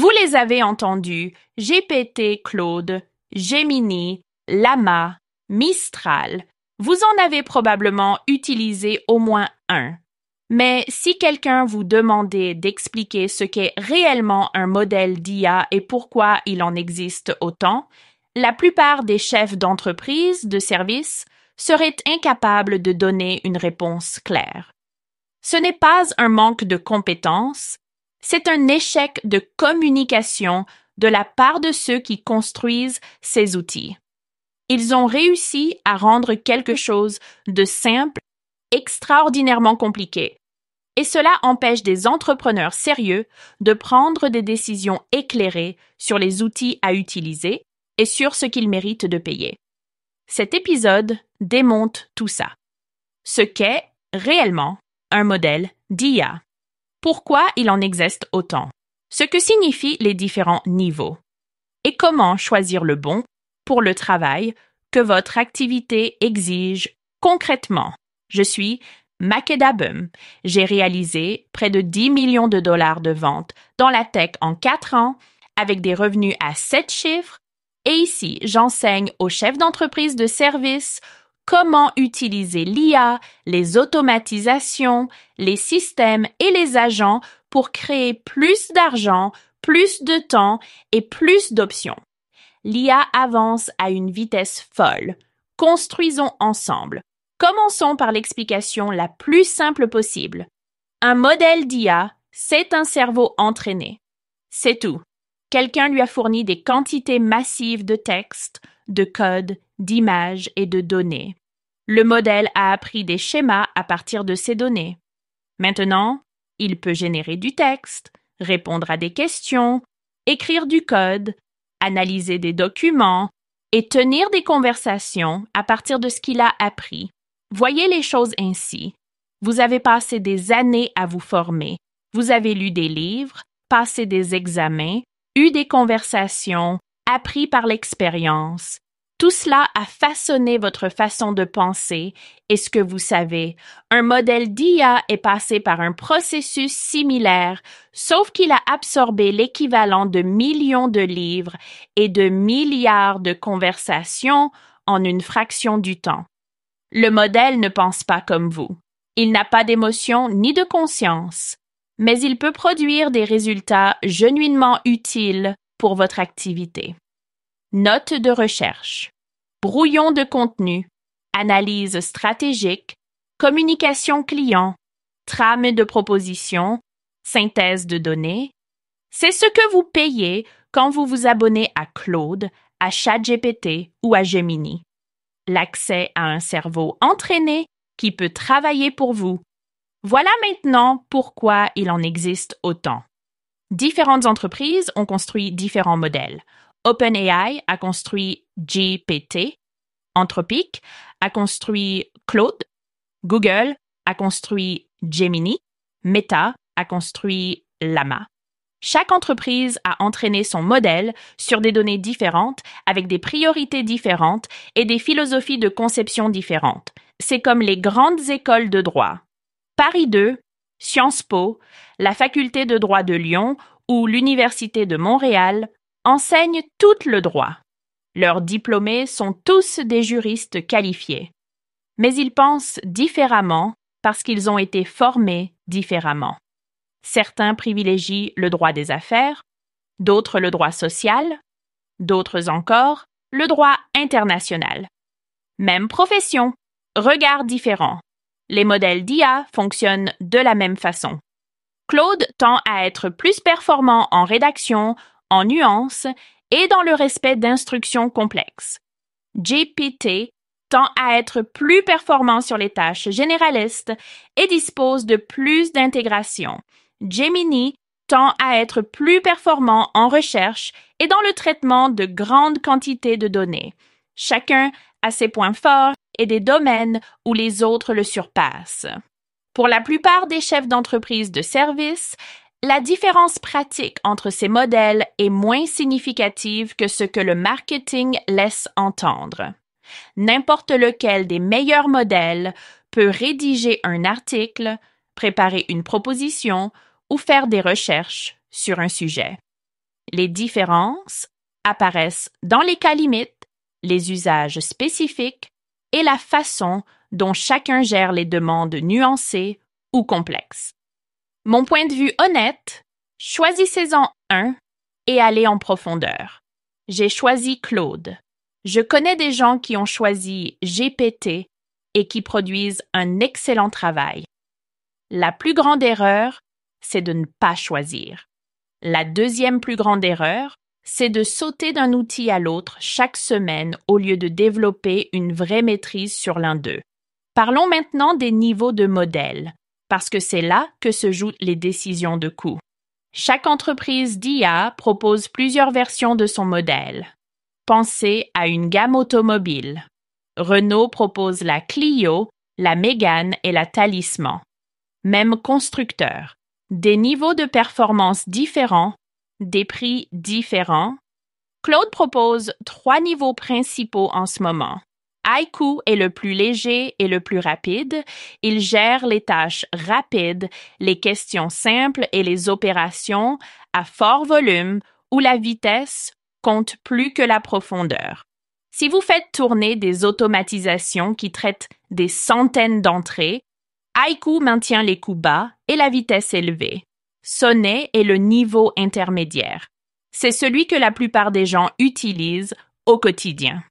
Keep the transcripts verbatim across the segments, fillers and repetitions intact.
Vous les avez entendus, G P T, Claude, Gemini, Llama, Mistral. Vous en avez probablement utilisé au moins un. Mais si quelqu'un vous demandait d'expliquer ce qu'est réellement un modèle d'I A et pourquoi il en existe autant, la plupart des chefs d'entreprise, de services, seraient incapables de donner une réponse claire. Ce n'est pas un manque de compétences, c'est un échec de communication de la part de ceux qui construisent ces outils. Ils ont réussi à rendre quelque chose de simple extraordinairement compliqué. Et cela empêche des entrepreneurs sérieux de prendre des décisions éclairées sur les outils à utiliser et sur ce qu'ils méritent de payer. Cet épisode démonte tout ça. Ce qu'est réellement un modèle d'I A. Pourquoi il en existe autant? Ce que signifient les différents niveaux. Et comment choisir le bon pour le travail que votre activité exige concrètement. Je suis Makeda Bum. J'ai réalisé près de dix millions de dollars de ventes dans la tech en quatre ans avec des revenus à sept chiffres et ici, j'enseigne aux chefs d'entreprise de services comment utiliser l'I A, les automatisations, les systèmes et les agents pour créer plus d'argent, plus de temps et plus d'options. L'I A avance à une vitesse folle. Construisons ensemble. Commençons par l'explication la plus simple possible. Un modèle d'I A, c'est un cerveau entraîné. C'est tout. Quelqu'un lui a fourni des quantités massives de textes, de codes, d'images et de données. Le modèle a appris des schémas à partir de ces données. Maintenant, il peut générer du texte, répondre à des questions, écrire du code, analyser des documents et tenir des conversations à partir de ce qu'il a appris. Voyez les choses ainsi. Vous avez passé des années à vous former. Vous avez lu des livres, passé des examens, eu des conversations, appris par l'expérience. Tout cela a façonné votre façon de penser et ce que vous savez. Un modèle d'I A est passé par un processus similaire, sauf qu'il a absorbé l'équivalent de millions de livres et de milliards de conversations en une fraction du temps. Le modèle ne pense pas comme vous. Il n'a pas d'émotion ni de conscience, mais il peut produire des résultats genuinement utiles pour votre activité. Notes de recherche, brouillon de contenu, analyse stratégique, communication client, trame de proposition, synthèse de données. C'est ce que vous payez quand vous vous abonnez à Claude, à ChatGPT ou à Gemini. L'accès à un cerveau entraîné qui peut travailler pour vous. Voilà maintenant pourquoi il en existe autant. Différentes entreprises ont construit différents modèles. OpenAI a construit G P T, Anthropic a construit Claude, Google a construit Gemini, Meta a construit Llama. Chaque entreprise a entraîné son modèle sur des données différentes, avec des priorités différentes et des philosophies de conception différentes. C'est comme les grandes écoles de droit. Paris deux, Sciences Po, la Faculté de droit de Lyon ou l'Université de Montréal enseignent tout le droit. Leurs diplômés sont tous des juristes qualifiés. Mais ils pensent différemment parce qu'ils ont été formés différemment. Certains privilégient le droit des affaires, d'autres le droit social, d'autres encore le droit international. Même profession, regard différent. Les modèles d'I A fonctionnent de la même façon. Claude tend à être plus performant en rédaction, en nuances et dans le respect d'instructions complexes. G P T tend à être plus performant sur les tâches généralistes et dispose de plus d'intégration. Gemini tend à être plus performant en recherche et dans le traitement de grandes quantités de données. Chacun a ses points forts et des domaines où les autres le surpassent. Pour la plupart des chefs d'entreprise de service, la différence pratique entre ces modèles est moins significative que ce que le marketing laisse entendre. N'importe lequel des meilleurs modèles peut rédiger un article, préparer une proposition ou faire des recherches sur un sujet. Les différences apparaissent dans les cas limites, les usages spécifiques et la façon dont chacun gère les demandes nuancées ou complexes. Mon point de vue honnête, choisissez-en un et allez en profondeur. J'ai choisi Claude. Je connais des gens qui ont choisi G P T et qui produisent un excellent travail. La plus grande erreur, c'est de ne pas choisir. La deuxième plus grande erreur, c'est de sauter d'un outil à l'autre chaque semaine au lieu de développer une vraie maîtrise sur l'un d'eux. Parlons maintenant des niveaux de modèles, parce que c'est là que se jouent les décisions de coût. Chaque entreprise d'I A propose plusieurs versions de son modèle. Pensez à une gamme automobile. Renault propose la Clio, la Mégane et la Talisman. Même constructeur. Des niveaux de performance différents, des prix différents. Claude propose trois niveaux principaux en ce moment. Haiku est le plus léger et le plus rapide. Il gère les tâches rapides, les questions simples et les opérations à fort volume où la vitesse compte plus que la profondeur. Si vous faites tourner des automatisations qui traitent des centaines d'entrées, Haiku maintient les coûts bas et la vitesse élevée. Sonnet est le niveau intermédiaire. C'est celui que la plupart des gens utilisent au quotidien.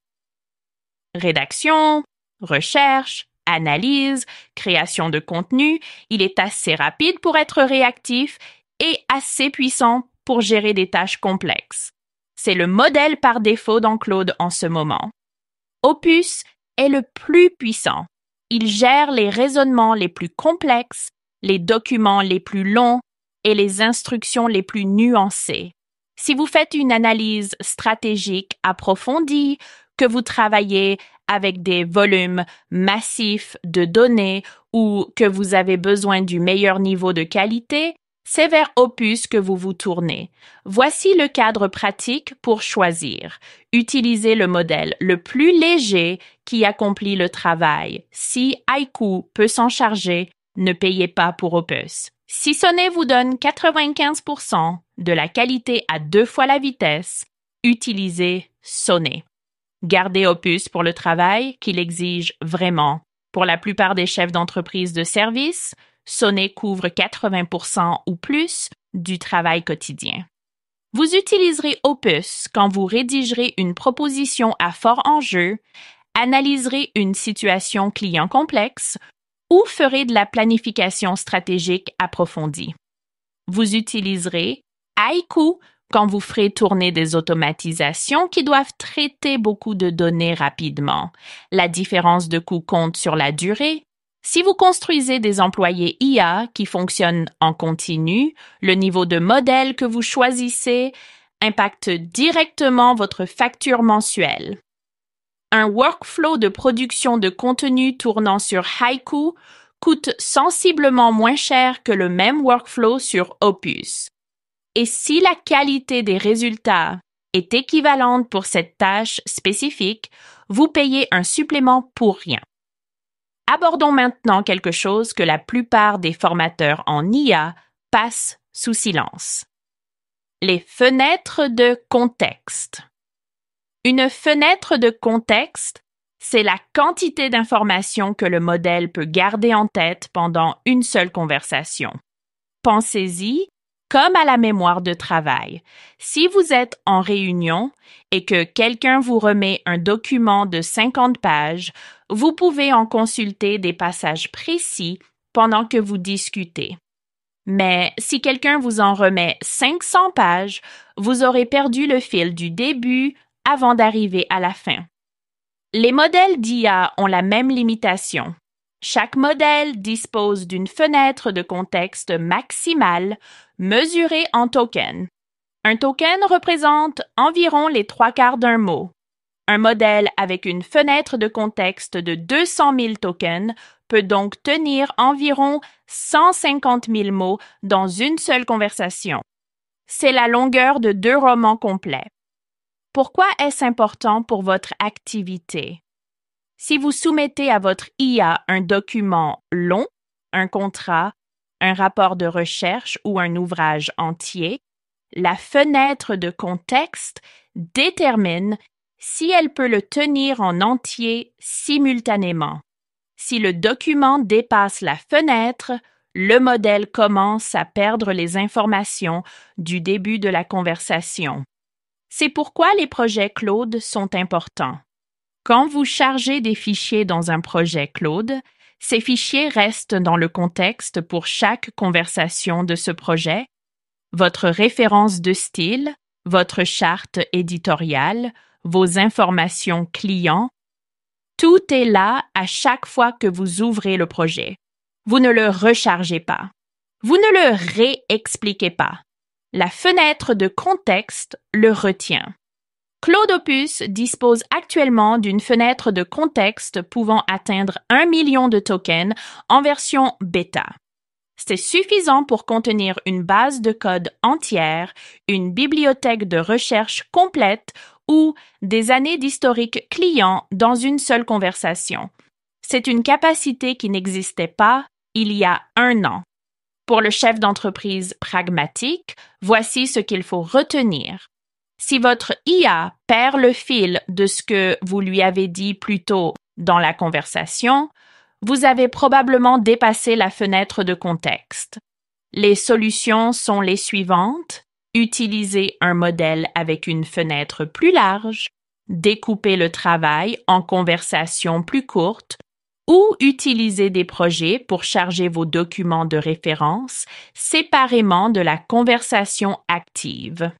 Rédaction, recherche, analyse, création de contenu, il est assez rapide pour être réactif et assez puissant pour gérer des tâches complexes. C'est le modèle par défaut dans Claude en ce moment. Opus est le plus puissant. Il gère les raisonnements les plus complexes, les documents les plus longs et les instructions les plus nuancées. Si vous faites une analyse stratégique approfondie, que vous travaillez avec des volumes massifs de données ou que vous avez besoin du meilleur niveau de qualité, c'est vers Opus que vous vous tournez. Voici le cadre pratique pour choisir. Utilisez le modèle le plus léger qui accomplit le travail. Si Haiku peut s'en charger, ne payez pas pour Opus. Si Sonnet vous donne quatre-vingt-quinze pour cent de la qualité à deux fois la vitesse, utilisez Sonnet. Gardez Opus pour le travail qu'il exige vraiment. Pour la plupart des chefs d'entreprise de service, Sonnet couvre quatre-vingts pour cent ou plus du travail quotidien. Vous utiliserez Opus quand vous rédigerez une proposition à fort enjeu, analyserez une situation client complexe ou ferez de la planification stratégique approfondie. Vous utiliserez Haiku quand vous ferez tourner des automatisations qui doivent traiter beaucoup de données rapidement. La différence de coût compte sur la durée. Si vous construisez des employés I A qui fonctionnent en continu, le niveau de modèle que vous choisissez impacte directement votre facture mensuelle. Un workflow de production de contenu tournant sur Haiku coûte sensiblement moins cher que le même workflow sur Opus. Et si la qualité des résultats est équivalente pour cette tâche spécifique, vous payez un supplément pour rien. Abordons maintenant quelque chose que la plupart des formateurs en I A passent sous silence. Les fenêtres de contexte. Une fenêtre de contexte, c'est la quantité d'informations que le modèle peut garder en tête pendant une seule conversation. Pensez-y comme à la mémoire de travail. Si vous êtes en réunion et que quelqu'un vous remet un document de cinquante pages, vous pouvez en consulter des passages précis pendant que vous discutez. Mais si quelqu'un vous en remet cinq cents pages, vous aurez perdu le fil du début avant d'arriver à la fin. Les modèles d'I A ont la même limitation. Chaque modèle dispose d'une fenêtre de contexte maximale mesurée en tokens. Un token représente environ les trois quarts d'un mot. Un modèle avec une fenêtre de contexte de deux cent mille tokens peut donc tenir environ cent cinquante mille mots dans une seule conversation. C'est la longueur de deux romans complets. Pourquoi est-ce important pour votre activité? Si vous soumettez à votre I A un document long, un contrat, un rapport de recherche ou un ouvrage entier, La fenêtre de contexte détermine si elle peut le tenir en entier simultanément. Si le document dépasse la fenêtre, le modèle commence à perdre les informations du début de la conversation. C'est pourquoi les projets Claude sont importants. Quand vous chargez des fichiers dans un projet Claude, ces fichiers restent dans le contexte pour chaque conversation de ce projet. Votre référence de style, votre charte éditoriale, vos informations clients, tout est là à chaque fois que vous ouvrez le projet. Vous ne le rechargez pas. Vous ne le réexpliquez pas. La fenêtre de contexte le retient. Claude Opus dispose actuellement d'une fenêtre de contexte pouvant atteindre un million de tokens en version bêta. C'est suffisant pour contenir une base de code entière, une bibliothèque de recherche complète ou des années d'historique client dans une seule conversation. C'est une capacité qui n'existait pas il y a un an. Pour le chef d'entreprise pragmatique, voici ce qu'il faut retenir. Si votre I A perd le fil de ce que vous lui avez dit plus tôt dans la conversation, vous avez probablement dépassé la fenêtre de contexte. Les solutions sont les suivantes. Utiliser un modèle avec une fenêtre plus large, découper le travail en conversations plus courtes ou utiliser des projets pour charger vos documents de référence séparément de la conversation active.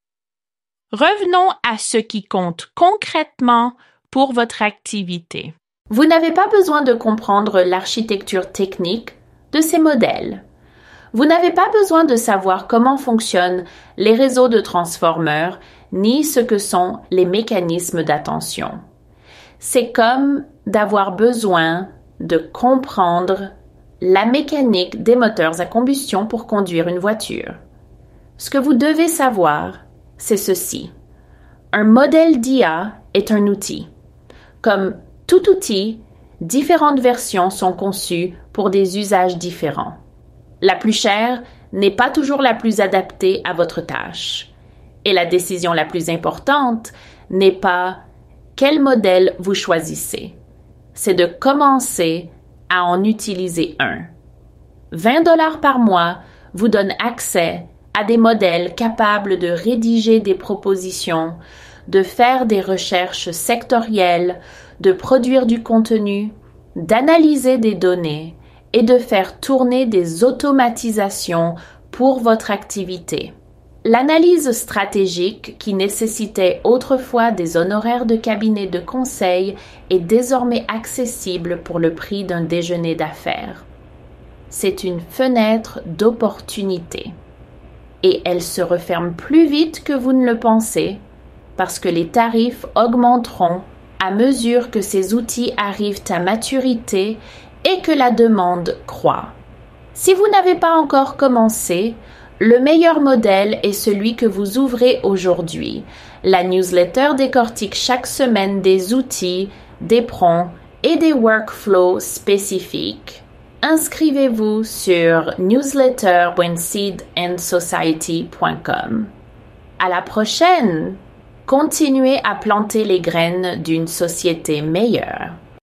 Revenons à ce qui compte concrètement pour votre activité. Vous n'avez pas besoin de comprendre l'architecture technique de ces modèles. Vous n'avez pas besoin de savoir comment fonctionnent les réseaux de transformeurs ni ce que sont les mécanismes d'attention. C'est comme d'avoir besoin de comprendre la mécanique des moteurs à combustion pour conduire une voiture. Ce que vous devez savoir, c'est ceci. Un modèle d'I A est un outil. Comme tout outil, différentes versions sont conçues pour des usages différents. La plus chère n'est pas toujours la plus adaptée à votre tâche. Et la décision la plus importante n'est pas quel modèle vous choisissez. C'est de commencer à en utiliser un. vingt dollars par mois vous donne accès à des modèles capables de rédiger des propositions, de faire des recherches sectorielles, de produire du contenu, d'analyser des données et de faire tourner des automatisations pour votre activité. L'analyse stratégique qui nécessitait autrefois des honoraires de cabinet de conseil est désormais accessible pour le prix d'un déjeuner d'affaires. C'est une fenêtre d'opportunité. Et elle se referme plus vite que vous ne le pensez parce que les tarifs augmenteront à mesure que ces outils arrivent à maturité et que la demande croît. Si vous n'avez pas encore commencé, le meilleur modèle est celui que vous ouvrez aujourd'hui. La newsletter décortique chaque semaine des outils, des prompts et des workflows spécifiques. Inscrivez-vous sur newsletter point seed and society point com. À la prochaine! Continuez à planter les graines d'une société meilleure.